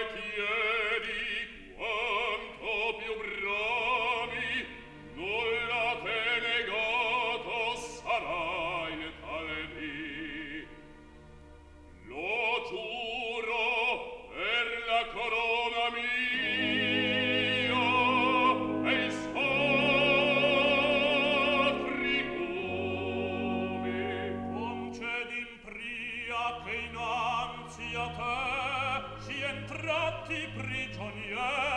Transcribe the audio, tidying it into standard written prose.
chiedi quanto più bravi, nulla te negato sarai tal dì. Lo giuro per la corona mia e i sacri nomi. Concedi in pria che innanzi a te si entratti prigionieri